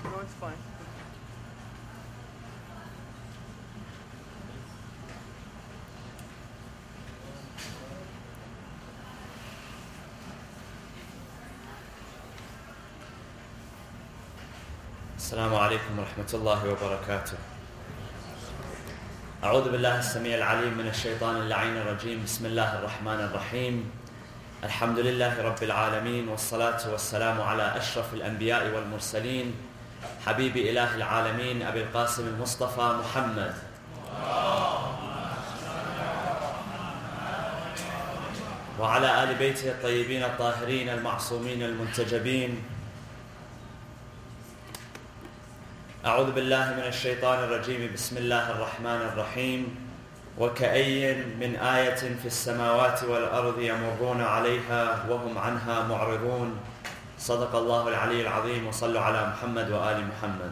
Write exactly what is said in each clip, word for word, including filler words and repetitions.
No, it's fine. السلام عليكم ورحمة الله وبركاته. أعوذ بالله السميع العليم من الشيطان اللعين الرجيم. بسم الله الرحمن الرحيم. الحمد لله رب العالمين، والصلاة والسلام على أشرف الأنبياء والمرسلين، حبيب إله العالمين أبي القاسم المصطفى محمد وعلى آل بيته الطيبين الطاهرين المعصومين المنتجبين. أعوذ بالله من الشيطان الرجيم. بسم الله الرحمن الرحيم. وكأي من آية في السماوات والأرض يمرون عليها وهم عنها معرضون. صدق الله العلي العظيم. وصلوا على محمد وآل محمد.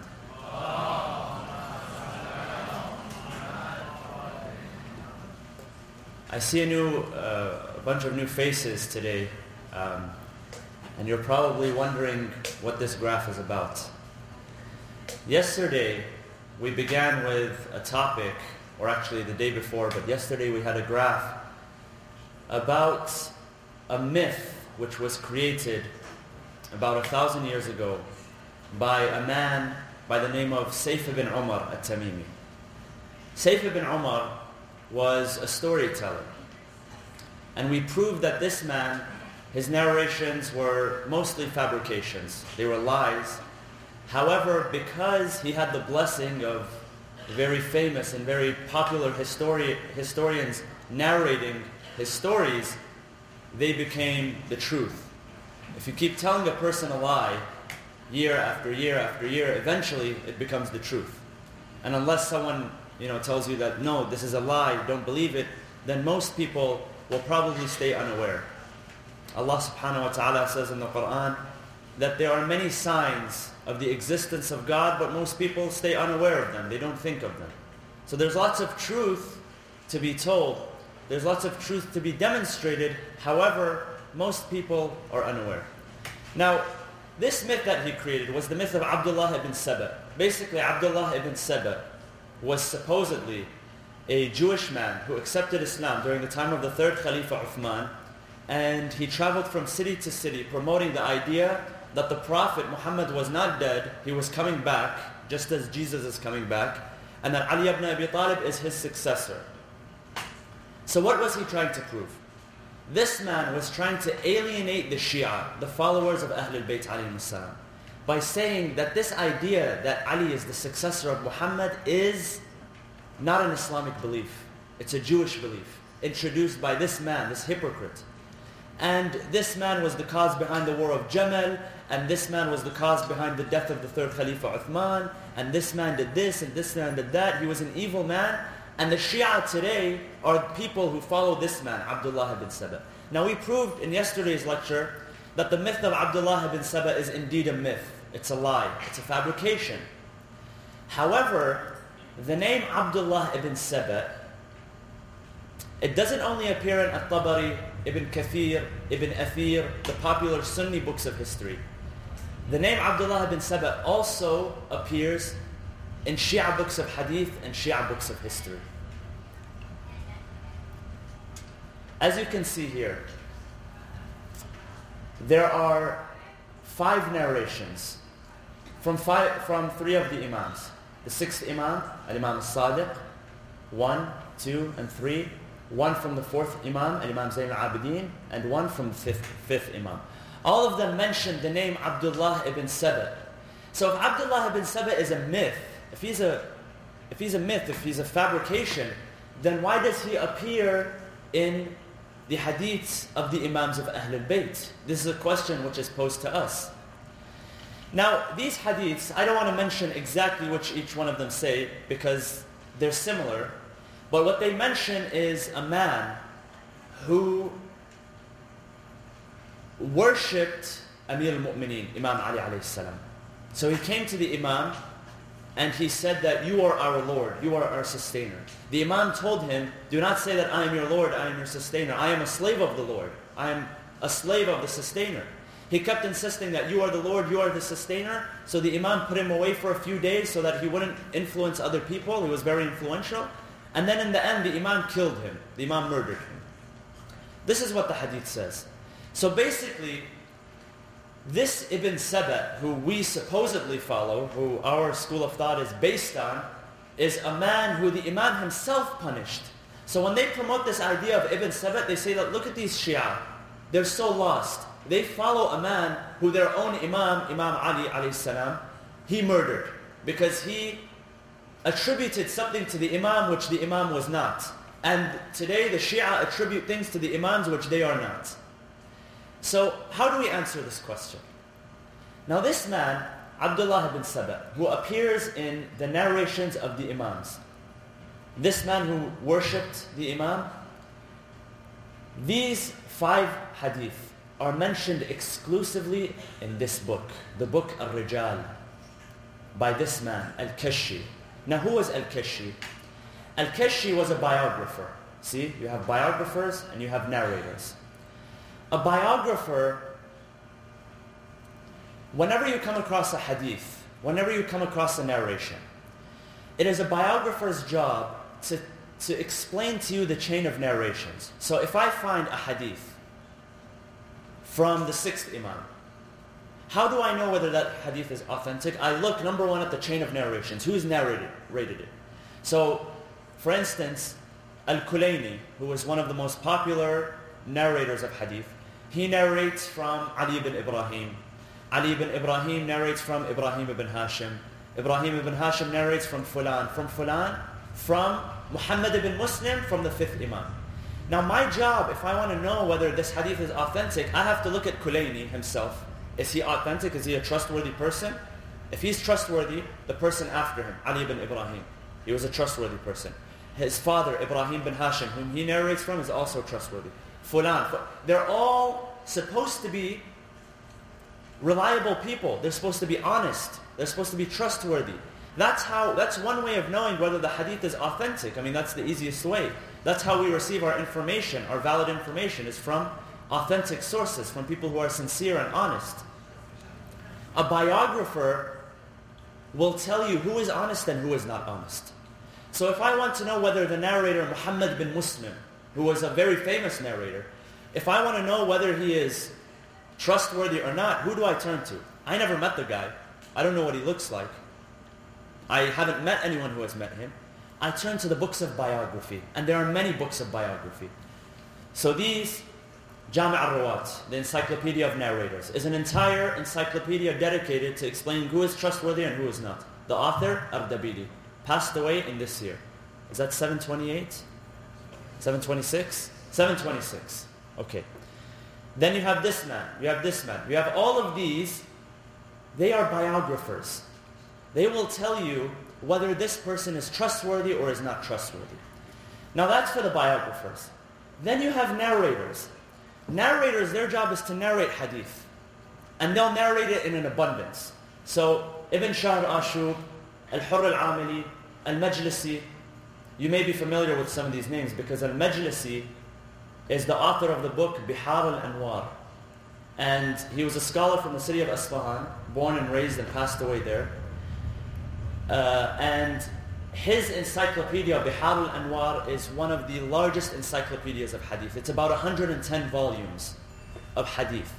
I see a new, uh, a bunch of new faces today, um, and you're probably wondering what this graph is about. Yesterday, we began with a topic, or actually the day before, but yesterday we had a graph about a myth which was created about a thousand years ago by a man by the name of Sayf ibn Umar at-Tamimi. Sayf ibn Umar was a storyteller, and we proved that this man, his narrations were mostly fabrications. They were lies. However, because he had the blessing of very famous and very popular histori- historians narrating his stories, they became the truth. If you keep telling a person a lie year after year after year, eventually it becomes the truth. And unless someone, you know, tells you that, no, this is a lie, don't believe it, then most people will probably stay unaware. Allah subhanahu wa ta'ala says in the Quran that there are many signs of the existence of God, but most people stay unaware of them. They don't think of them. So there's lots of truth to be told. There's lots of truth to be demonstrated. However, most people are unaware. Now, this myth that he created was the myth of Abdullah ibn Saba. Basically, Abdullah ibn Saba was supposedly a Jewish man who accepted Islam during the time of the third Khalifa Uthman, and he traveled from city to city promoting the idea that the Prophet Muhammad was not dead, he was coming back, just as Jesus is coming back, and that Ali ibn Abi Talib is his successor. So what was he trying to prove? This man was trying to alienate the Shia, the followers of Ahlul Bayt alayhim salam, by saying that this idea that Ali is the successor of Muhammad is not an Islamic belief. It's a Jewish belief, introduced by this man, this hypocrite. And this man was the cause behind the war of Jamal, and this man was the cause behind the death of the third Khalifa Uthman, and this man did this, and this man did that. He was an evil man, and the Shia today are people who follow this man, Abdullah ibn Saba. Now we proved in yesterday's lecture that the myth of Abdullah ibn Saba is indeed a myth. It's a lie. It's a fabrication. However, the name Abdullah ibn Saba, it doesn't only appear in At-Tabari, Ibn Kathir, Ibn Athir, the popular Sunni books of history. The name Abdullah ibn Saba also appears in Shia books of hadith and Shia books of history. As you can see here, there are five narrations from five, from three of the Imams. The sixth Imam, Al-Imam al-Sadiq, one, two, and three. One from the fourth Imam, Al-Imam Zayn al-Abidin, and one from the fifth, fifth Imam. All of them mention the name Abdullah ibn Saba. So if Abdullah ibn Saba is a myth, if he's a, if he's a myth, if he's a fabrication, then why does he appear in the hadiths of the Imams of Ahlul Bayt? This is a question which is posed to us. Now, these hadiths, I don't want to mention exactly which each one of them say, because they're similar. But what they mention is a man who worshipped Amir al-Mu'mineen, Imam Ali alayhi salam. So he came to the Imam and he said that you are our Lord, you are our sustainer. The Imam told him, do not say that I am your Lord, I am your sustainer. I am a slave of the Lord. I am a slave of the sustainer. He kept insisting that you are the Lord, you are the sustainer. So the Imam put him away for a few days so that he wouldn't influence other people. He was very influential. And then in the end, the Imam killed him. The Imam murdered him. This is what the hadith says. So basically, this Ibn Saba, who we supposedly follow, who our school of thought is based on, is a man who the Imam himself punished. So when they promote this idea of Ibn Saba, they say that look at these Shia. They're so lost. They follow a man who their own Imam, Imam Ali alayhi salam, he murdered. Because he attributed something to the Imam which the Imam was not. And today the Shia attribute things to the Imams which they are not. So how do we answer this question? Now this man, Abdullah ibn Saba, who appears in the narrations of the Imams, this man who worshipped the Imam, these five hadith are mentioned exclusively in this book, the book Al-Rijal, by this man, Al-Kashi. Now who was Al-Kashi? Al-Kashi was a biographer. See, you have biographers and you have narrators. A biographer, whenever you come across a hadith, whenever you come across a narration, it is a biographer's job to, to explain to you the chain of narrations. So if I find a hadith from the sixth Imam, how do I know whether that hadith is authentic? I look, number one, at the chain of narrations. Who's narrated rated it? So, for instance, Al-Kulayni, who was one of the most popular narrators of hadith, he narrates from Ali ibn Ibrahim. Ali ibn Ibrahim narrates from Ibrahim ibn Hashim. Ibrahim ibn Hashim narrates from Fulan. From Fulan, from Muhammad ibn Muslim, from the fifth Imam. Now my job, if I want to know whether this hadith is authentic, I have to look at Kulayni himself. Is he authentic? Is he a trustworthy person? If he's trustworthy, the person after him, Ali ibn Ibrahim, he was a trustworthy person. His father, Ibrahim bin Hashim, whom he narrates from, is also trustworthy. Fulan. They're all supposed to be reliable people. They're supposed to be honest. They're supposed to be trustworthy. That's how. That's one way of knowing whether the hadith is authentic. I mean, that's the easiest way. That's how we receive our information, our valid information, is from authentic sources, from people who are sincere and honest. A biographer will tell you who is honest and who is not honest. So if I want to know whether the narrator Muhammad bin Muslim, who was a very famous narrator, if I want to know whether he is trustworthy or not, who do I turn to? I never met the guy. I don't know what he looks like. I haven't met anyone who has met him. I turn to the books of biography, and there are many books of biography. So these, Jami' al-Rawat, the Encyclopedia of Narrators, is an entire encyclopedia dedicated to explaining who is trustworthy and who is not. The author, Ardabili, passed away in this year. Is that seven twenty-eight? seven twenty-six? seven twenty-six. Okay. Then you have this man, you have this man. You have all of these. They are biographers. They will tell you whether this person is trustworthy or is not trustworthy. Now that's for the biographers. Then you have narrators. Narrators, their job is to narrate hadith. And they'll narrate it in an abundance. So, Ibn Shahr Ashub, Al-Hurr al-Amili, Al-Majlisi, you may be familiar with some of these names because Al-Majlisi is the author of the book Bihar al-Anwar. And he was a scholar from the city of Isfahan, born and raised and passed away there. Uh, and his encyclopedia, Bihar al-Anwar, is one of the largest encyclopedias of hadith. It's about one hundred ten volumes of hadith.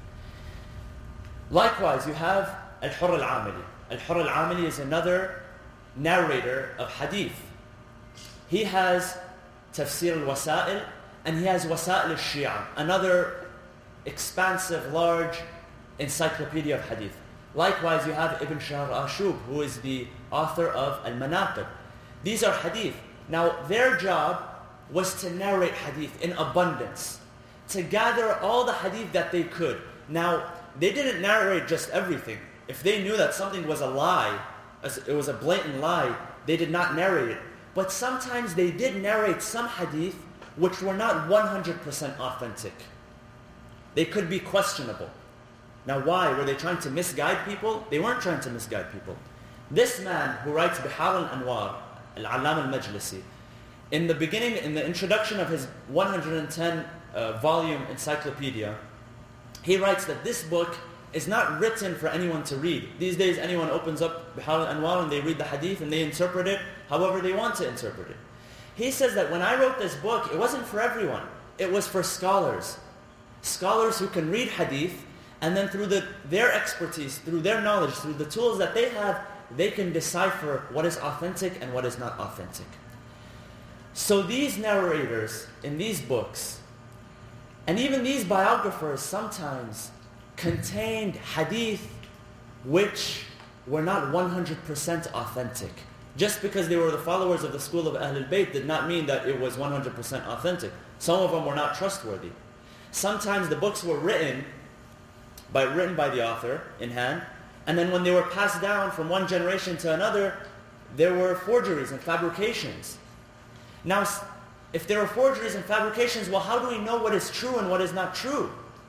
Likewise, you have Al-Hurr al-Amili. Al-Hurr al-Amili is another narrator of hadith. He has Tafsir al-Wasa'il, and he has Wasa'il al-Shia, another expansive, large encyclopedia of hadith. Likewise, you have Ibn Shahr Ashub, who is the author of Al-Manaqib. These are hadith. Now, their job was to narrate hadith in abundance, to gather all the hadith that they could. Now, they didn't narrate just everything. If they knew that something was a lie, it was a blatant lie, they did not narrate it. But sometimes they did narrate some hadith which were not one hundred percent authentic. They could be questionable. Now why? Were they trying to misguide people? They weren't trying to misguide people. This man who writes Bihar al-Anwar, Al-Allam al-Majlisi, in the beginning, in the introduction of his one hundred ten uh, volume encyclopedia, he writes that this book is not written for anyone to read. These days, anyone opens up Bihar al-Anwar and they read the hadith and they interpret it however they want to interpret it. He says that when I wrote this book, it wasn't for everyone. It was for scholars. Scholars who can read hadith, and then through the, their expertise, through their knowledge, through the tools that they have, they can decipher what is authentic and what is not authentic. So these narrators in these books, and even these biographers sometimes contained hadith which were not one hundred percent authentic. Just because they were the followers of the school of Ahlul Bayt did not mean that it was one hundred percent authentic. Some of them were not trustworthy. Sometimes the books were written by written by the author in hand, and then when they were passed down from one generation to another, there were forgeries and fabrications. Now, if there are forgeries and fabrications, well, how do we know what is true and what is not true?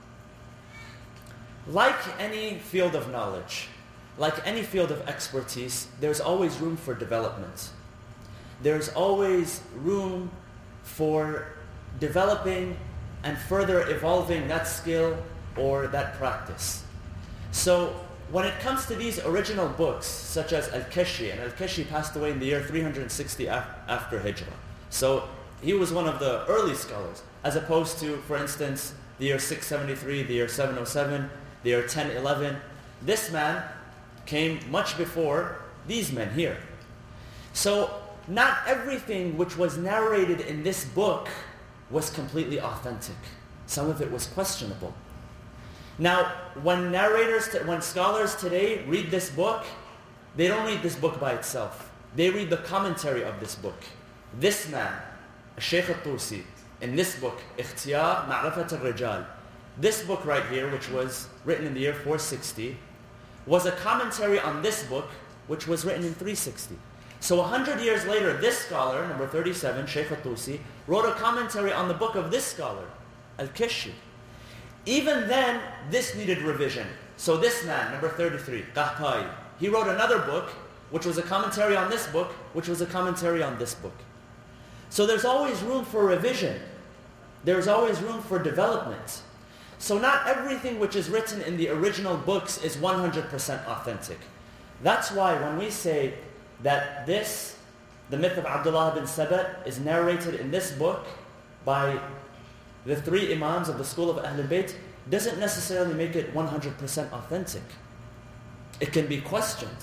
Like any field of knowledge, like any field of expertise, there's always room for development. There's always room for developing and further evolving that skill or that practice. So when it comes to these original books, such as Al-Kashi, and Al-Kashi passed away in the year three hundred sixty after Hijrah. So he was one of the early scholars, as opposed to, for instance, the year six seventy-three, the year seven oh seven, the year ten eleven. This man came much before these men here. So not everything which was narrated in this book was completely authentic. Some of it was questionable. Now, when narrators, when scholars today read this book, they don't read this book by itself. They read the commentary of this book. This man, Shaykh al-Tusi, in this book, Ikhtiyar Ma'rafat al-Rijal, this book right here, which was written in the year four sixty, was a commentary on this book, which was written in three sixty. So a hundred years later, this scholar, number thirty-seven, Shaykh al-Tusi, wrote a commentary on the book of this scholar, Al-Kashi. Even then, this needed revision. So this man, number thirty-three, Qahtai, he wrote another book, which was a commentary on this book, which was a commentary on this book. So there's always room for revision. There's always room for development. So not everything which is written in the original books is one hundred percent authentic. That's why when we say that this, the myth of Abdullah bin Sabat, is narrated in this book by the three imams of the school of Ahlul Bayt, doesn't necessarily make it one hundred percent authentic. It can be questioned.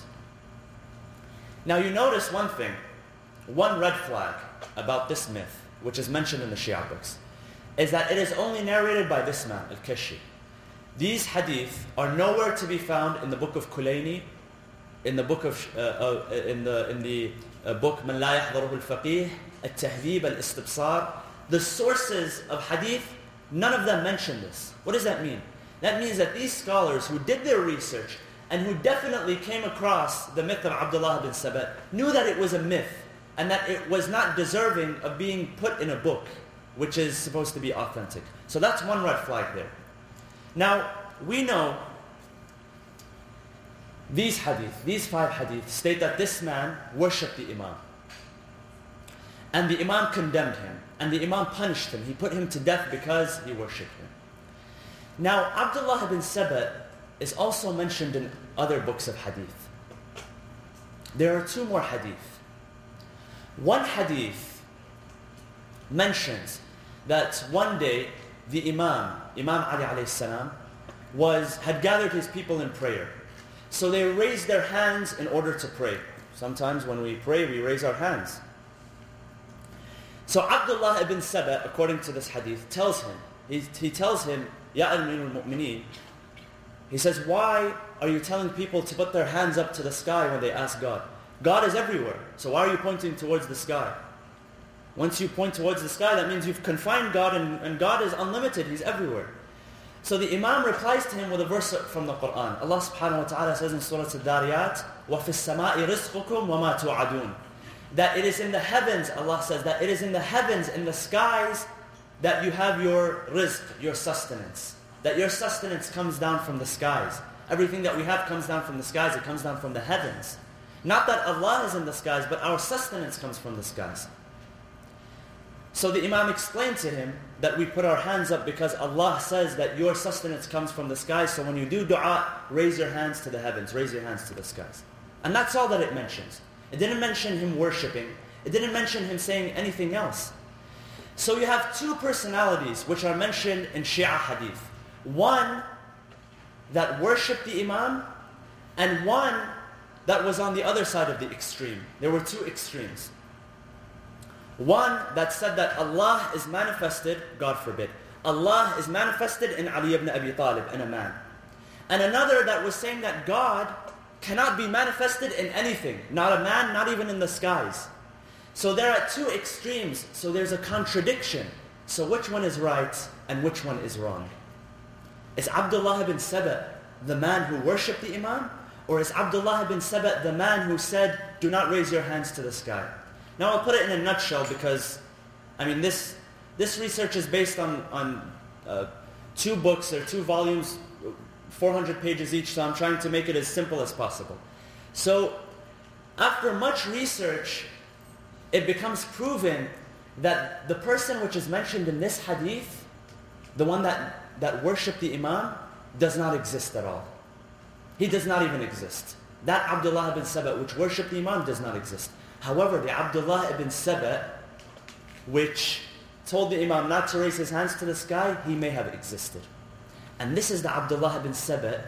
Now you notice one thing, one red flag about this myth, which is mentioned in the Shia books, is that it is only narrated by this man, Al-Kashi. These hadith are nowhere to be found in the book of Kulayni, in the book of uh, uh, in the in the uh, book Man La Yahdaruhu Al-Faqih, Al-Tahdhib, Al-Istibsar. The sources of hadith, none of them mention this. What does that mean? That means that these scholars who did their research and who definitely came across the myth of Abdullah bin Sabat knew that it was a myth and that it was not deserving of being put in a book, which is supposed to be authentic. So that's one red flag there. Now, we know these hadith, these five hadith, state that this man worshipped the Imam. And the Imam condemned him. And the Imam punished him. He put him to death because he worshipped him. Now, Abdullah bin Sabat is also mentioned in other books of hadith. There are two more hadith. One hadith mentions that one day the Imam, Imam Ali alayhi salam, was, had gathered his people in prayer. So they raised their hands in order to pray. Sometimes when we pray, we raise our hands. So Abdullah ibn Sabat, according to this hadith, tells him, he, he tells him, Ya Amir al-Mu'mineen, he says, why are you telling people to put their hands up to the sky when they ask God? God is everywhere, so why are you pointing towards the sky? Once you point towards the sky, that means you've confined God, and, and God is unlimited, He's everywhere. So the Imam replies to him with a verse from the Quran. Allah subhanahu wa ta'ala says in Surah Al-Dariyat, وَفِي السَّمَاءِ رِزْقُكُمْ وَمَا تُوعَدُونَ. That it is in the heavens, Allah says, that it is in the heavens, in the skies, that you have your rizq, your sustenance. That your sustenance comes down from the skies. Everything that we have comes down from the skies, it comes down from the heavens. Not that Allah is in the skies, but our sustenance comes from the skies. So the Imam explained to him that we put our hands up because Allah says that your sustenance comes from the skies. So when you do dua, raise your hands to the heavens, raise your hands to the skies. And that's all that it mentions. It didn't mention him worshipping. It didn't mention him saying anything else. So you have two personalities which are mentioned in Shia hadith. One that worshipped the Imam, and one that was on the other side of the extreme. There were two extremes. One that said that Allah is manifested, God forbid, Allah is manifested in Ali ibn Abi Talib, in a man. And another that was saying that God cannot be manifested in anything, not a man, not even in the skies. So there are two extremes, so there's a contradiction. So which one is right and which one is wrong? Is Abdullah ibn Saba the man who worshipped the Imam? Or is Abdullah ibn Saba the man who said, do not raise your hands to the sky? Now I'll put it in a nutshell because, I mean, this this research is based on, on uh, two books, or two volumes, four hundred pages each, so I'm trying to make it as simple as possible. So, after much research, it becomes proven that the person which is mentioned in this hadith, the one that, that worshipped the Imam, does not exist at all. He does not even exist. That Abdullah ibn Saba which worshipped the Imam does not exist. However, the Abdullah ibn Saba which told the Imam not to raise his hands to the sky, he may have existed. And this is the Abdullah ibn Saba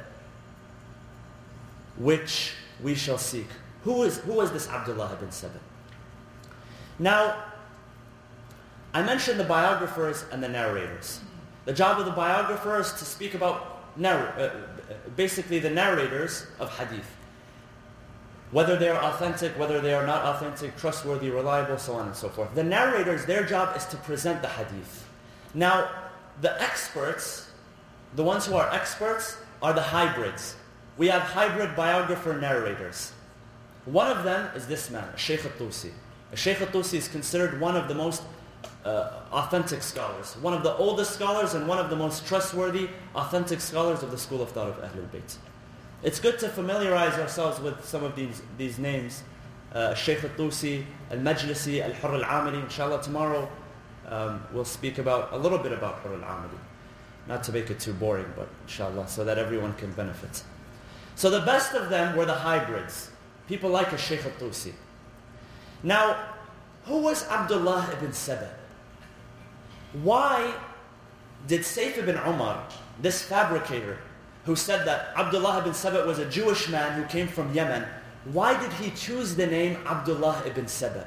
which we shall seek. Who is, who is this Abdullah ibn Saba? Now, I mentioned the biographers and the narrators. The job of the biographer is to speak about narr- uh, basically the narrators of hadith. Whether they are authentic, whether they are not authentic, trustworthy, reliable, so on and so forth. The narrators, their job is to present the hadith. Now, the experts, the ones who are experts, are the hybrids. We have hybrid biographer narrators. One of them is this man, Shaykh al-Tusi. Shaykh al-Tusi is considered one of the most uh, authentic scholars, one of the oldest scholars and one of the most trustworthy, authentic scholars of the school of thought of Ahlul Bayt. It's good to familiarize ourselves with some of these, these names. Uh, Shaykh al-Tusi, al-Majlisi, al-Hurr al-Amili. Inshallah tomorrow um, we'll speak about a little bit about Hurr al-Amili. Not to make it too boring, but inshallah, so that everyone can benefit. So the best of them were the hybrids. People like a Shaykh al-Tusi. Now, who was Abdullah ibn Saba? Why did Sayf ibn Umar, this fabricator, who said that Abdullah ibn Saba was a Jewish man who came from Yemen, why did he choose the name Abdullah ibn Saba?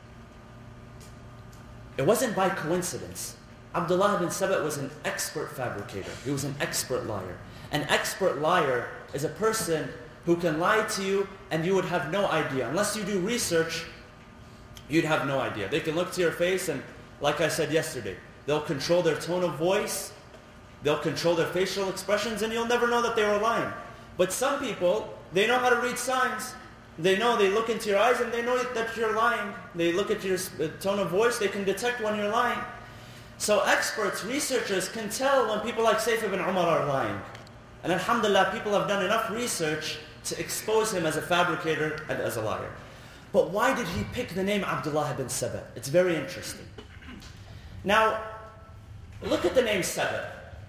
It wasn't by coincidence. Abdullah ibn Saba was an expert fabricator. He was an expert liar. An expert liar is a person who can lie to you and you would have no idea. Unless you do research, you'd have no idea. They can look to your face and, like I said yesterday, they'll control their tone of voice, they'll control their facial expressions, and you'll never know that they were lying. But some people, they know how to read signs. They know, they look into your eyes and they know that you're lying. They look at your tone of voice, they can detect when you're lying. So experts, researchers can tell when people like Sayf ibn Umar are lying. And alhamdulillah, people have done enough research to expose him as a fabricator and as a liar. But why did he pick the name Abdullah ibn Saba? It's very interesting. Now, look at the name Saba.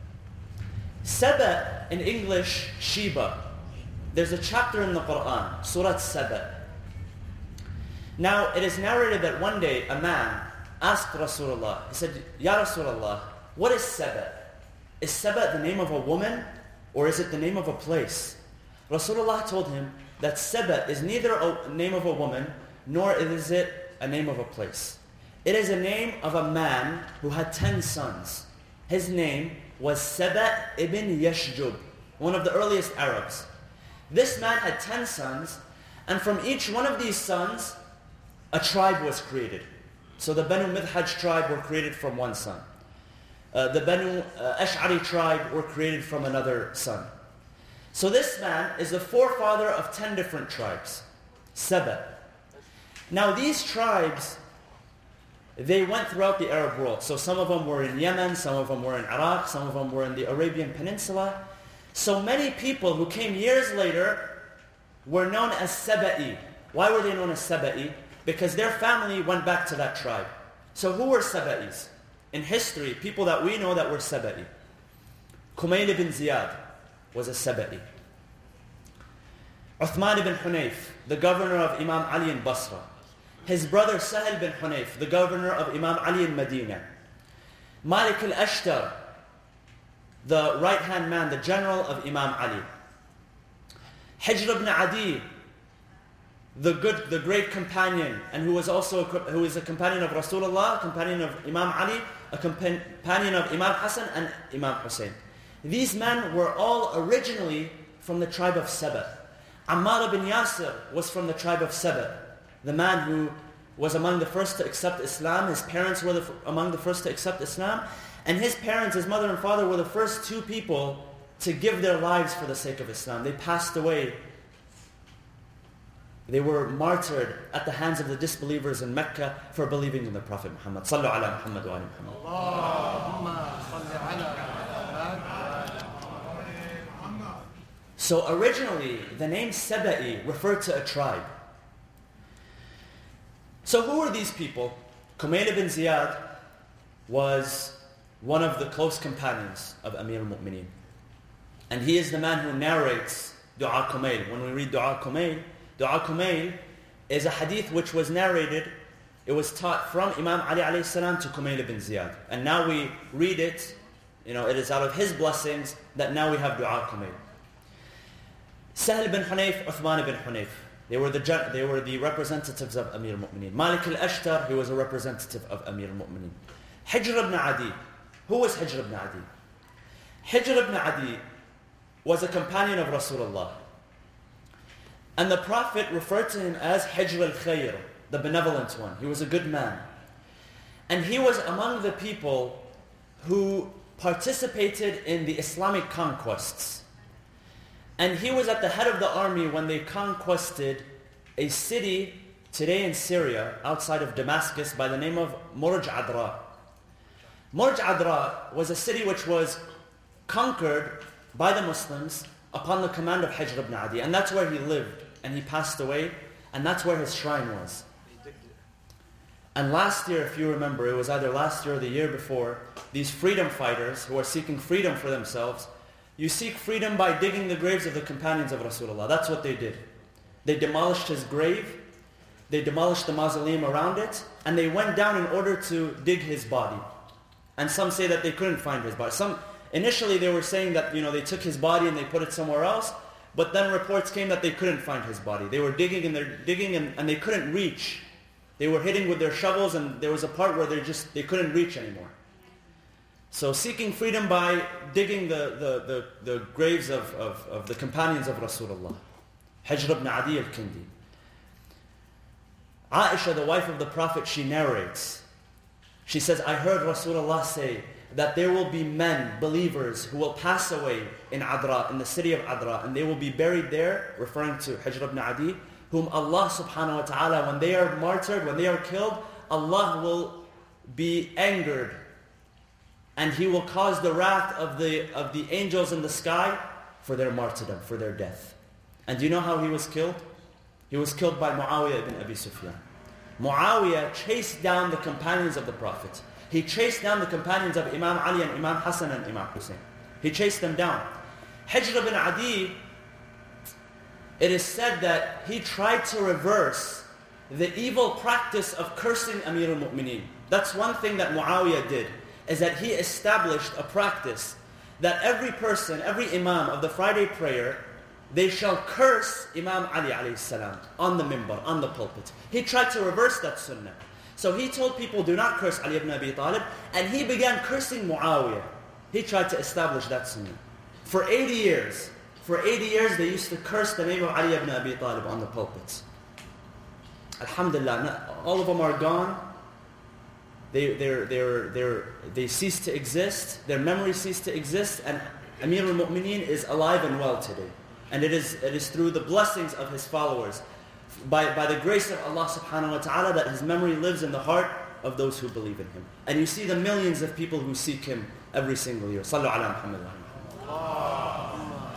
Saba, in English, Sheba. There's a chapter in the Quran, Surah Saba. Now, it is narrated that one day a man asked Rasulullah, he said, Ya Rasulullah, what is Saba? Is Saba the name of a woman or is it the name of a place? Rasulullah told him that Saba is neither a name of a woman nor is it a name of a place. It is a name of a man who had ten sons. His name was Saba ibn Yashjub, one of the earliest Arabs. This man had ten sons, and from each one of these sons, a tribe was created. So the Banu Midhaj tribe were created from one son. Uh, the Banu uh, Ash'ari tribe were created from another son. So this man is the forefather of ten different tribes. Saba. Now these tribes, they went throughout the Arab world. So some of them were in Yemen, some of them were in Iraq, some of them were in the Arabian Peninsula. So many people who came years later were known as Saba'i. Why were they known as Saba'i? Because their family went back to that tribe. So who were Saba'is? in history, people that we know that were Saba'i. Kumayl ibn Ziyad was a Saba'i. Uthman ibn Hunayf, the governor of Imam Ali in Basra. His brother Sahel bin Hunayf, the governor of Imam Ali in Medina. Malik al-Ashtar, the right-hand man, the general of Imam Ali. Hijr ibn Adi, the good, the great companion, and who was also a, who is a companion of Rasulullah, a companion of Imam Ali, a companion of Imam Hassan and Imam Hussein. These men were all originally from the tribe of Saba. Ammar ibn Yasir was from the tribe of Saba, the man who was among the first to accept Islam. His parents were the, among the first to accept Islam, and his parents, his mother and father, were the first two people to give their lives for the sake of Islam. They passed away. They were martyred at the hands of the disbelievers in Mecca for believing in the Prophet Muhammad. Sallu ala Muhammad wa ali Muhammad. Allahumma salli ala Muhammad. So originally, the name Saba'i referred to a tribe. So who were these people? Kumayl ibn Ziyad was one of the close companions of Amir al-Mu'mineen. And he is the man who narrates Dua Kumayl. When we read Dua Kumayl, Dua Kumayl is a hadith which was narrated, it was taught from Imam Ali alayhi salam to Kumayl ibn Ziyad. And now we read it, you know, it is out of his blessings that now we have Dua Kumayl. Sahl bin Hunayf, Uthman ibn Hunayf. They were the they were the representatives of Amir al-Mu'mineen. Malik al-Ashtar, he was a representative of Amir al-Mu'mineen. Hijr ibn Adi. Who was Hijr ibn Adi? Hijr ibn Adi was a companion of Rasulullah. And the Prophet referred to him as Hijr al-Khayr, the benevolent one. He was a good man. And he was among the people who participated in the Islamic conquests. And he was at the head of the army when they conquested a city today in Syria, outside of Damascus, by the name of Murj Adra. Murj Adra was a city which was conquered by the Muslims upon the command of Hijr ibn Adi. And that's where he lived. And he passed away. And that's where his shrine was. And last year, if you remember, it was either last year or the year before, these freedom fighters who are seeking freedom for themselves, you seek freedom by digging the graves of the companions of Rasulullah. That's what they did. They demolished his grave. They demolished the mausoleum around it. And they went down in order to dig his body. And some say that they couldn't find his body. Some Initially they were saying that, you know, they took his body and they put it somewhere else. But then reports came that they couldn't find his body. They were digging and they're digging and, and they couldn't reach. They were hitting with their shovels and there was a part where they just they couldn't reach anymore. So seeking freedom by digging the, the, the, the graves of, of, of the companions of Rasulullah. Hijr ibn Adi al-Kindi. Aisha, the wife of the Prophet, she narrates. She says, I heard Rasulullah say that there will be men, believers, who will pass away in Adra, in the city of Adra, and they will be buried there, referring to Hijr ibn Adi, whom Allah subhanahu wa ta'ala, when they are martyred, when they are killed, Allah will be angered. And He will cause the wrath of the, of the angels in the sky for their martyrdom, for their death. And do you know how he was killed? He was killed by Muawiyah ibn Abi Sufyan. Muawiyah chased down the companions of the Prophet. He chased down the companions of Imam Ali and Imam Hassan and Imam Hussein. He chased them down. Hijr ibn Adi, it is said that he tried to reverse the evil practice of cursing Amir al-Mu'mineen. That's one thing that Muawiyah did, is that he established a practice that every person, every imam of the Friday prayer, they shall curse Imam Ali alayhi salam on the minbar, on the pulpit. He tried to reverse that sunnah. So he told people, do not curse Ali ibn Abi Talib, and he began cursing Muawiyah. He tried to establish that sunnah. For eighty years, for eighty years they used to curse the name of Ali ibn Abi Talib on the pulpits. Alhamdulillah, all of them are gone. They, they're, they're, they're, they cease to exist, their memory ceased to exist, and Amir al-Mu'mineen is alive and well today. And it is, it is through the blessings of his followers, by, by the grace of Allah subhanahu wa ta'ala, that his memory lives in the heart of those who believe in him. And you see the millions of people who seek him every single year. Sallu ala Muhammad wa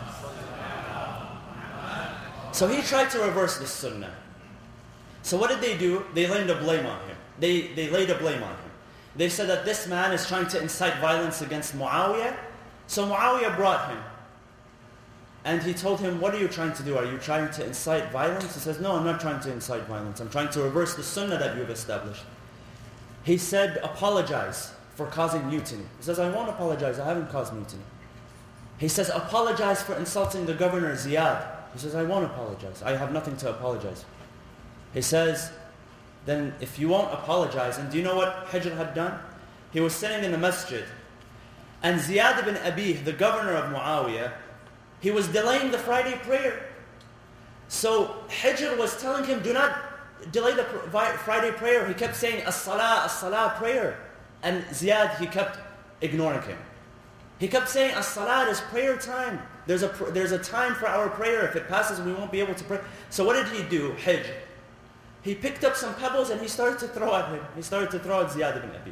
So he tried to reverse this sunnah. So what did they do? They laid a blame on him. They, they laid a blame on him. They said that this man is trying to incite violence against Muawiyah. So Muawiyah brought him. And he told him, what are you trying to do? Are you trying to incite violence? He says, no, I'm not trying to incite violence. I'm trying to reverse the sunnah that you've established. He said, apologize for causing mutiny. He says, I won't apologize. I haven't caused mutiny. He says, apologize for insulting the governor, Ziyad. He says, I won't apologize. I have nothing to apologize. He says, then if you won't apologize, and do you know what Hijr had done? He was sitting in the masjid, and Ziyad ibn Abih, the governor of Muawiyah, he was delaying the Friday prayer. So Hijr was telling him, do not delay the Friday prayer. He kept saying, as-salah, as-salah prayer. And Ziyad, he kept ignoring him. He kept saying, as-salah is prayer time. There's a, there's a time for our prayer. If it passes, we won't be able to pray. So what did he do, Hijr? He picked up some pebbles and he started to throw at him. He started to throw at Ziyad ibn Abi.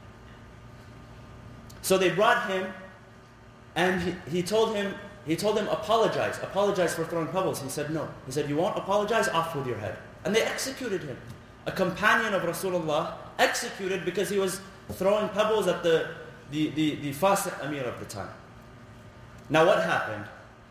So they brought him, and he, he told him, he told him, apologize, apologize for throwing pebbles. He said, no. He said, you won't apologize? Off with your head. And they executed him. A companion of Rasulullah executed because he was throwing pebbles at the, the, the, the Fasiq Amir of the time. Now what happened?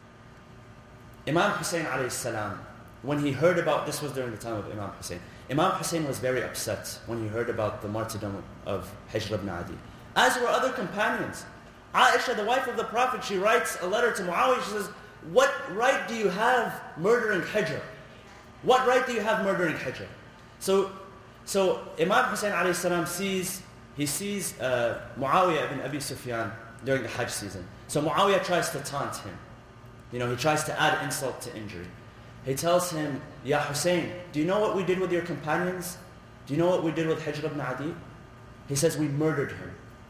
Imam Hussein alayhi salam, when he heard about, this was during the time of Imam Hussein, Imam Hussein was very upset when he heard about the martyrdom of Hijr ibn Adi. As were other companions. Aisha, the wife of the Prophet, she writes a letter to Muawiyah. She says, what right do you have murdering Hijr? What right do you have murdering Hijr? So, so Imam Hussein alayhi salam sees, he sees uh, Muawiyah ibn Abi Sufyan during the Hajj season. So Muawiyah tries to taunt him. You know, he tries to add insult to injury. He tells him, Ya Hussein, do you know what we did with your companions? Do you know what we did with Hijr ibn Adi? He says, we murdered him.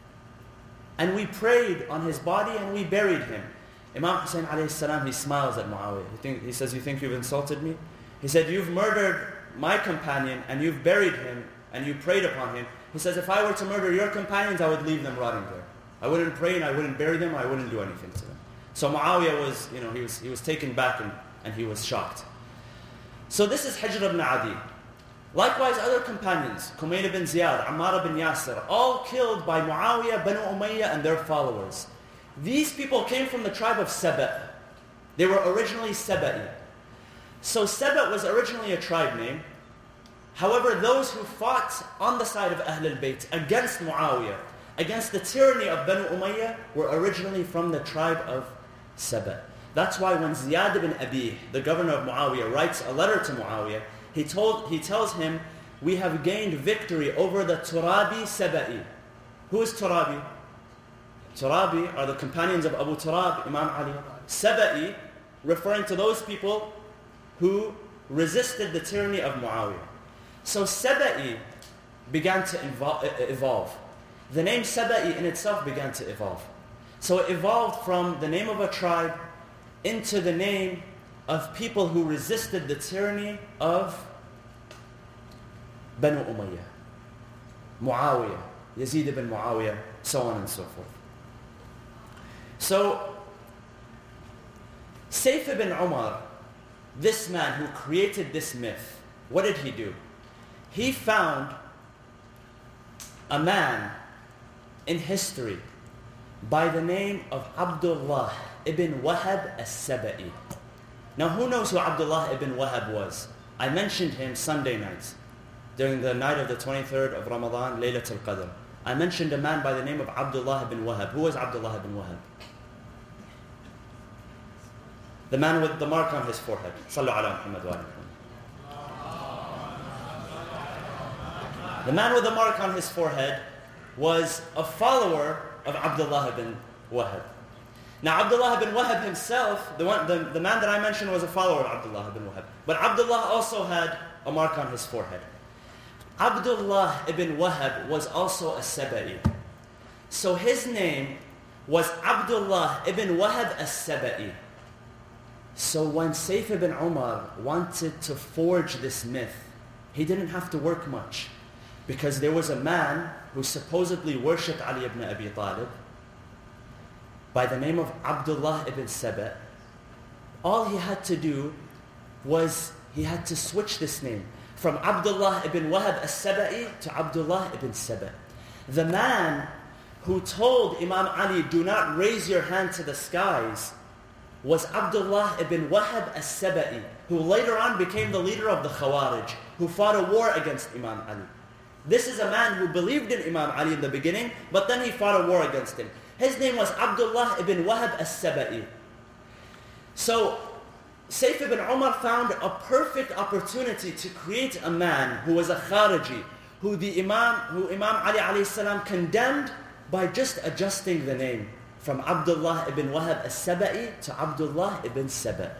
And we prayed on his body and we buried him. Imam Hussein alayhi salam, he smiles at Muawiyah. He, think, he says, you think you've insulted me? He said, you've murdered my companion and you've buried him and you prayed upon him. He says, if I were to murder your companions, I would leave them rotting there. I wouldn't pray and I wouldn't bury them, I wouldn't do anything to them. So Muawiyah was, you know, he was, he was taken back and, and he was shocked. So this is Hijr ibn Adi. Likewise, other companions, Kumayl ibn Ziyad, Ammar ibn Yasir, all killed by Muawiyah, Banu Umayyah, and their followers. These people came from the tribe of Saba. They were originally Saba'i. So Saba was originally a tribe name. However, those who fought on the side of Ahl al-Bayt against Muawiyah, against the tyranny of Banu Umayyah, were originally from the tribe of Saba. That's why when Ziyad ibn Abi, the governor of Muawiyah, writes a letter to Muawiyah, He told, he tells him, we have gained victory over the Turabi Saba'i. Who is Turabi? Turabi are the companions of Abu Turab, Imam Ali. Saba'i, referring to those people who resisted the tyranny of Muawiyah. So Saba'i began to evolve. The name Saba'i in itself began to evolve. So it evolved from the name of a tribe into the name of people who resisted the tyranny of Banu Umayyah, Muawiyah, Yazid ibn Muawiyah, so on and so forth. So, Sayf ibn Umar, this man who created this myth, what did he do? He found a man in history by the name of Abdullah ibn Wahab as-Saba'i. Now, who knows who Abdullah ibn Wahab was? I mentioned him Sunday nights, during the night of the twenty-third of Ramadan, Laylat al-Qadr. I mentioned a man by the name of Abdullah ibn Wahab. Who was Abdullah ibn Wahab? The man with the mark on his forehead. Sallu ala Muhammad wa ala Muhammad. The man with the mark on his forehead was a follower of Abdullah ibn Wahab. Now Abdullah ibn Wahab himself, the, one, the, the man that I mentioned was a follower of Abdullah ibn Wahab. But Abdullah also had a mark on his forehead. Abdullah ibn Wahab was also a Saba'i. So his name was Abdullah ibn Wahab as-Saba'i. So when Sayf ibn Umar wanted to forge this myth, he didn't have to work much. Because there was a man who supposedly worshipped Ali ibn Abi Talib by the name of Abdullah ibn Saba. All he had to do was he had to switch this name from Abdullah ibn Wahab as-Saba'i to Abdullah ibn Saba. The man who told Imam Ali, do not raise your hand to the skies, was Abdullah ibn Wahab as-Saba'i, who later on became the leader of the Khawarij, who fought a war against Imam Ali. This is a man who believed in Imam Ali in the beginning, but then he fought a war against him. His name was Abdullah ibn Wahab as-Saba'i. So, Sayf ibn Umar found a perfect opportunity to create a man who was a Khariji, who the Imam, who Imam Ali alayhi salam condemned by just adjusting the name from Abdullah ibn Wahab as-Saba'i to Abdullah ibn Saba.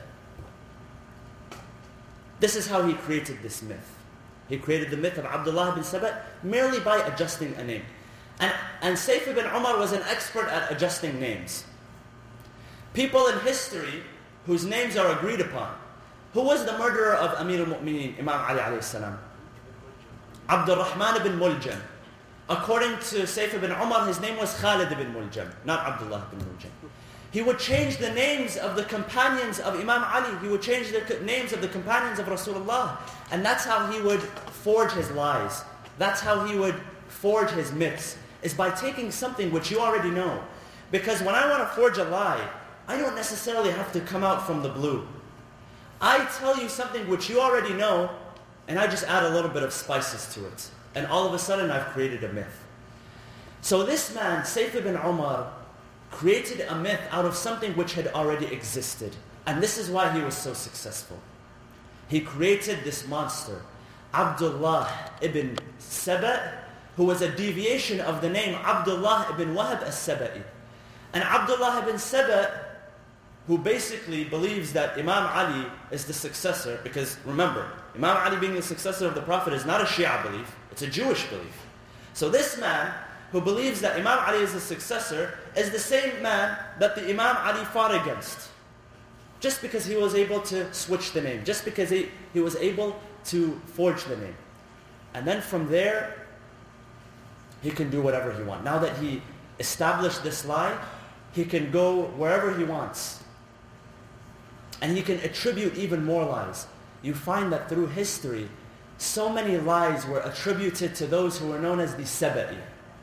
This is how he created this myth. He created the myth of Abdullah ibn Saba merely by adjusting a name. And, and Sayf ibn Umar was an expert at adjusting names. People in history whose names are agreed upon. Who was the murderer of Amir al-Mu'mineen, Imam Ali alayhi salam? Abdul Rahman ibn Muljam. According to Sayf ibn Umar, his name was Khalid ibn Muljam, not Abdullah ibn Muljam. He would change the names of the companions of Imam Ali. He would change the names of the companions of Rasulullah. And that's how he would forge his lies. That's how he would forge his myths, is by taking something which you already know. Because when I want to forge a lie, I don't necessarily have to come out from the blue. I tell you something which you already know, and I just add a little bit of spices to it. And all of a sudden, I've created a myth. So this man, Sayf ibn Umar, created a myth out of something which had already existed. And this is why he was so successful. He created this monster, Abdullah ibn Saba, who was a deviation of the name Abdullah ibn Wahab as-Saba'i. And Abdullah ibn Saba, who basically believes that Imam Ali is the successor, because remember, Imam Ali being the successor of the Prophet is not a Shia belief, it's a Jewish belief. So this man, who believes that Imam Ali is the successor, is the same man that the Imam Ali fought against. Just because he was able to switch the name, just because he, he was able to forge the name. And then from there, he can do whatever he wants. Now that he established this lie, he can go wherever he wants. And he can attribute even more lies. You find that through history, so many lies were attributed to those who were known as the Saba'i.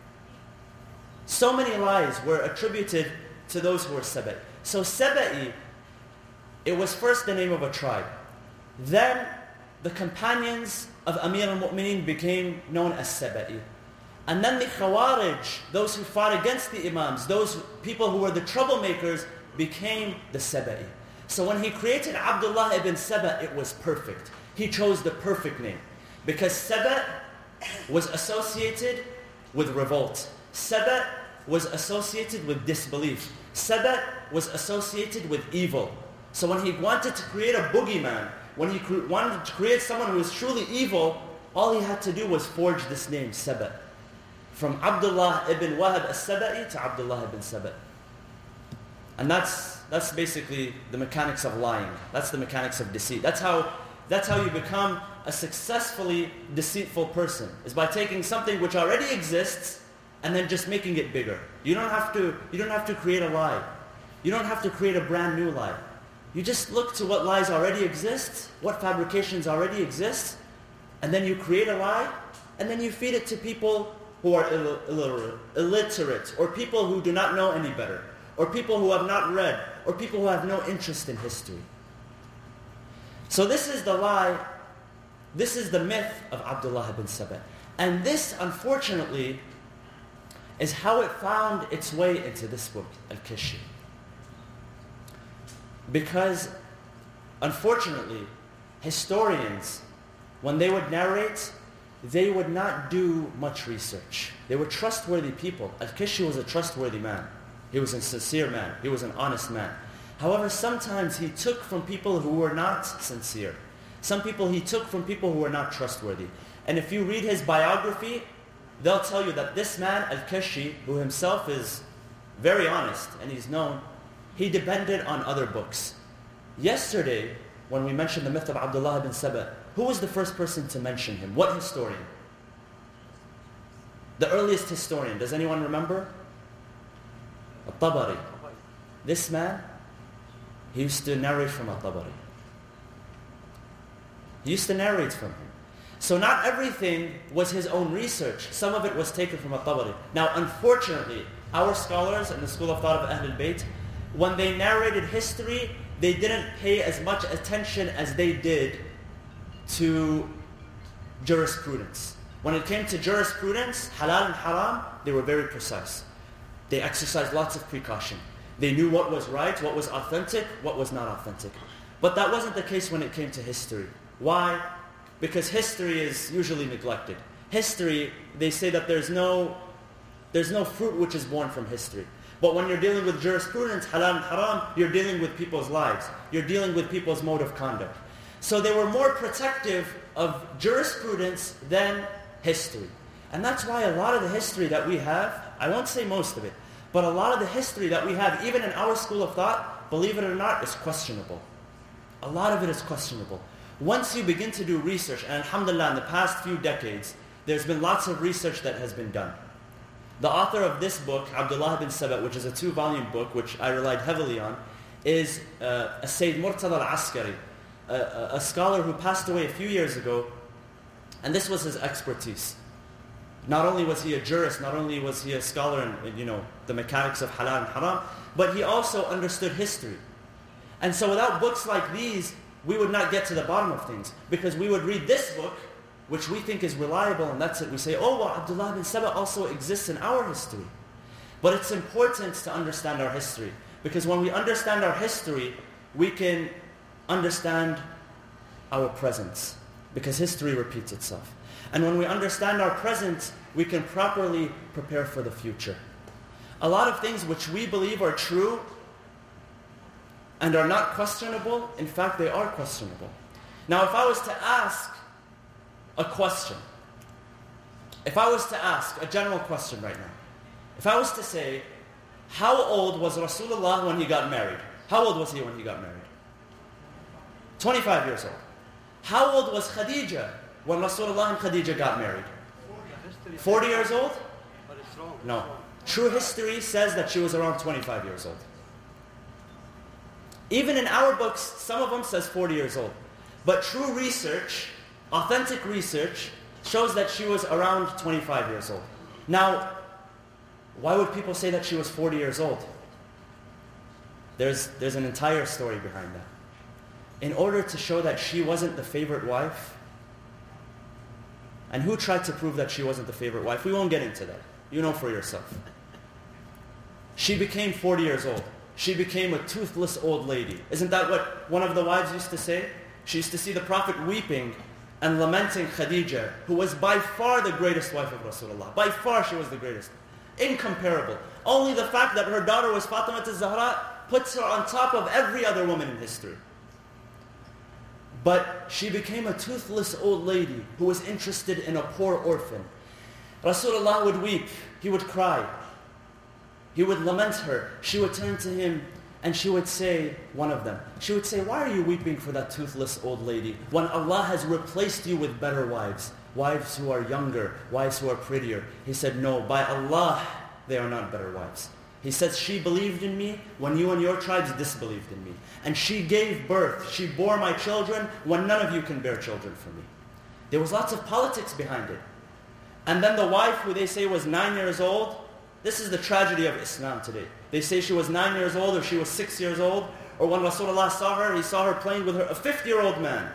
So many lies were attributed to those who were Saba'i. So Saba'i, it was first the name of a tribe. Then the companions of Amir al-Mu'mineen became known as Saba'i. And then the Khawarij, those who fought against the Imams, those people who were the troublemakers, became the Saba'i. So when he created Abdullah ibn Saba, it was perfect. He chose the perfect name. Because Saba was associated with revolt. Saba was associated with disbelief. Saba was associated with evil. So when he wanted to create a boogeyman, when he cre- wanted to create someone who was truly evil, all he had to do was forge this name, Saba. From Abdullah ibn Wahab as-Saba'i to Abdullah ibn Saba. And that's that's basically the mechanics of lying. That's the mechanics of deceit. That's how that's how you become a successfully deceitful person, is by taking something which already exists and then just making it bigger. You don't have to you don't have to create a lie. You don't have to create a brand new lie. You just look to what lies already exist, what fabrications already exist, and then you create a lie, and then you feed it to people who are Ill- Ill- illiterate, or people who do not know any better, or people who have not read, or people who have no interest in history. So this is the lie, this is the myth of Abdullah ibn Saba. And this, unfortunately, is how it found its way into this book, Al-Kashfi. Because, unfortunately, historians, when they would narrate, they would not do much research. They were trustworthy people. Al-Kashfi was a trustworthy man. He was a sincere man. He was an honest man. However, sometimes he took from people who were not sincere. Some people he took from people who were not trustworthy. And if you read his biography, they'll tell you that this man, Al-Kashfi, who himself is very honest and he's known, he depended on other books. Yesterday, when we mentioned the myth of Abdullah ibn Saba, who was the first person to mention him? What historian? The earliest historian. Does anyone remember? Al-Tabari. This man, he used to narrate from Al-Tabari. He used to narrate from him. So not everything was his own research. Some of it was taken from At-Tabari. Now, unfortunately, our scholars in the school of thought of Ahlul Bayt, when they narrated history, they didn't pay as much attention as they did to jurisprudence. When it came to jurisprudence, halal and haram, they were very precise. They exercised lots of precaution. They knew what was right, what was authentic, what was not authentic. But that wasn't the case when it came to history. Why? Because history is usually neglected. History, they say that there's no, there's no fruit which is born from history. But when you're dealing with jurisprudence, halal and haram, you're dealing with people's lives. You're dealing with people's mode of conduct. So they were more protective of jurisprudence than history. And that's why a lot of the history that we have, I won't say most of it, but a lot of the history that we have, even in our school of thought, believe it or not, is questionable. A lot of it is questionable. Once you begin to do research, and alhamdulillah, in the past few decades, there's been lots of research that has been done. The author of this book, Abdullah ibn Saba, which is a two-volume book, which I relied heavily on, is uh, Sayyid Murtada al-Askari, a, a scholar who passed away a few years ago, and this was his expertise. Not only was he a jurist, not only was he a scholar in, in you know, the mechanics of halal and haram, but he also understood history. And so without books like these, we would not get to the bottom of things. Because we would read this book, which we think is reliable, and that's it. We say, oh, well, Abdullah ibn Saba also exists in our history. But it's important to understand our history. Because when we understand our history, we can understand our present. Because history repeats itself. And when we understand our present, we can properly prepare for the future. A lot of things which we believe are true and are not questionable, in fact, they are questionable. Now, if I was to ask a question, if I was to ask a general question right now, if I was to say, how old was Rasulullah when he got married? How old was he when he got married? twenty-five years old. How old was Khadija when Rasulullah and Khadija got married? forty years old? No. True history says that she was around twenty-five years old. Even in our books, some of them says forty years old. But true research, authentic research, shows that she was around twenty-five years old. Now, why would people say that she was forty years old? There's, there's an entire story behind that. In order to show that she wasn't the favorite wife, and who tried to prove that she wasn't the favorite wife? We won't get into that. You know for yourself. She became forty years old. She became a toothless old lady. Isn't that what one of the wives used to say? She used to see the Prophet weeping and lamenting Khadija, who was by far the greatest wife of Rasulullah. By far she was the greatest. Incomparable. Only the fact that her daughter was Fatima al-Zahra puts her on top of every other woman in history. But she became a toothless old lady who was interested in a poor orphan. Rasulullah would weep. He would cry. He would lament her. She would turn to him and she would say, one of them, she would say, why are you weeping for that toothless old lady when Allah has replaced you with better wives? Wives who are younger, wives who are prettier. He said, no, by Allah, they are not better wives. He says, she believed in me when you and your tribes disbelieved in me. And she gave birth, she bore my children when none of you can bear children for me. There was lots of politics behind it. And then the wife who they say was nine years old, this is the tragedy of Islam today. They say she was nine years old or she was six years old, or when Rasulullah saw her, he saw her playing with her, a fifty-year-old man,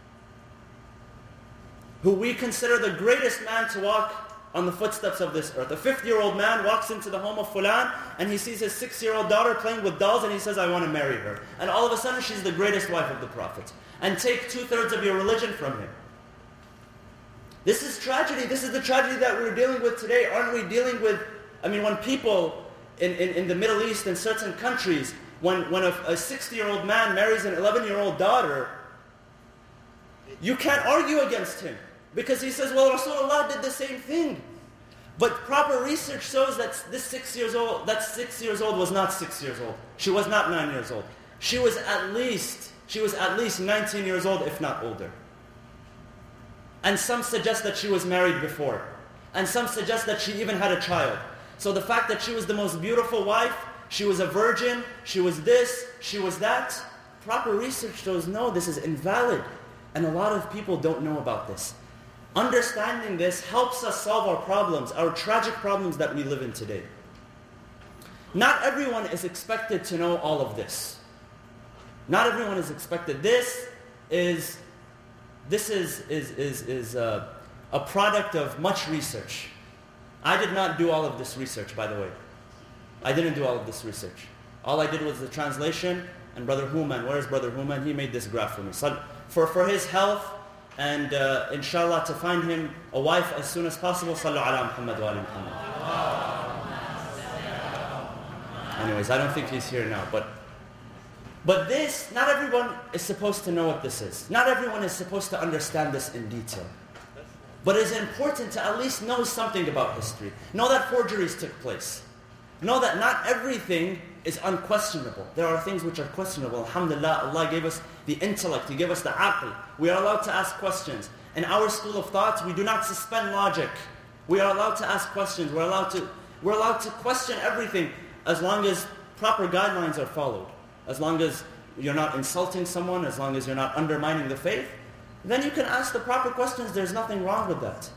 who we consider the greatest man to walk on the footsteps of this earth. A fifty-year-old man walks into the home of Fulan and he sees his six-year-old daughter playing with dolls and he says, I want to marry her. And all of a sudden she's the greatest wife of the Prophet. And take two-thirds of your religion from him. This is tragedy. This is the tragedy that we're dealing with today. Aren't we dealing with, I mean, when people in, in, in the Middle East and certain countries, when, when a, a sixty-year-old man marries an eleven-year-old daughter, you can't argue against him. Because he says, well, Rasulullah did the same thing. But proper research shows that this six years old, that six years old was not six years old. She was not nine years old. She was at least, she was at least nineteen years old, if not older. And some suggest that she was married before. And some suggest that she even had a child. So the fact that she was the most beautiful wife, she was a virgin, she was this, she was that, proper research shows no, this is invalid. And a lot of people don't know about this. understanding this helps us solve our problems, our tragic problems that we live in today. Not everyone is expected to know all of this. Not everyone is expected. This is this is is is is a, a product of much research. I did not do all of this research, by the way. I didn't do all of this research. All I did was the translation, and Brother Human, where is Brother Human? He made this graph for me. So for, for his health, and uh, inshallah to find him a wife as soon as possible, sallu ala Muhammad wa ali Muhammad. Anyways, I don't think he's here now, but but this, not everyone is supposed to know what this is. Not everyone is supposed to understand this in detail. But it's important to at least know something about history. Know that forgeries took place. Know that not everything is unquestionable. There are things which are questionable. Alhamdulillah, Allah gave us the intellect, He gave us the aql. We are allowed to ask questions. In our school of thought, we do not suspend logic. We are allowed to ask questions. We're allowed to, we're allowed to question everything as long as proper guidelines are followed. As long as you're not insulting someone, as long as you're not undermining the faith, then you can ask the proper questions. There's nothing wrong with that.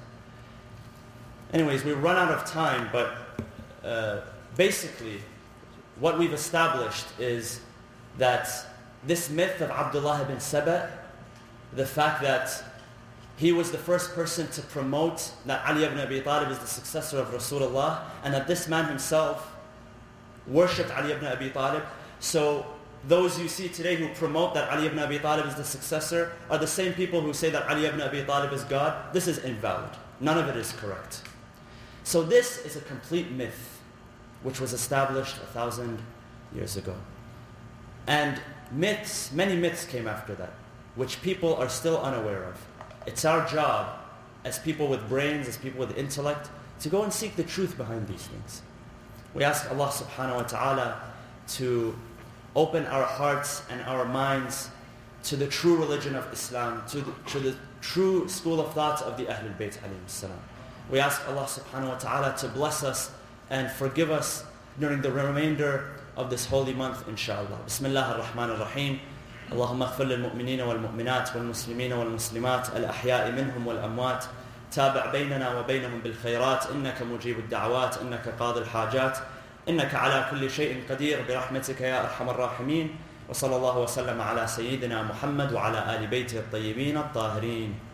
Anyways, we've run out of time, but uh, basically, what we've established is that this myth of Abdullah ibn Saba, the fact that he was the first person to promote that Ali ibn Abi Talib is the successor of Rasulullah, and that this man himself worshipped Ali ibn Abi Talib. So those you see today who promote that Ali ibn Abi Talib is the successor are the same people who say that Ali ibn Abi Talib is God. This is invalid. None of it is correct. So this is a complete myth which was established a thousand years ago. And myths, many myths came after that, which people are still unaware of. It's our job as people with brains, as people with intellect, to go and seek the truth behind these things. We ask Allah subhanahu wa ta'ala to open our hearts and our minds to the true religion of Islam, to the, to the true school of thought of the Ahlul Bayt alayhim salam. We ask Allah subhanahu wa ta'ala to bless us and forgive us during the remainder of this holy month, inshallah. Bismillah ar-Rahman ar-Rahim. اللهم اغفر للمؤمنين والمؤمنات والمسلمين والمسلمات الأحياء منهم والأموات تابع بيننا وبينهم بالخيرات إنك مجيب الدعوات إنك قاضي الحاجات إنك على كل شيء قدير برحمتك يا أرحم الراحمين وصلى الله وسلم على سيدنا محمد وعلى آل بيته الطيبين الطاهرين.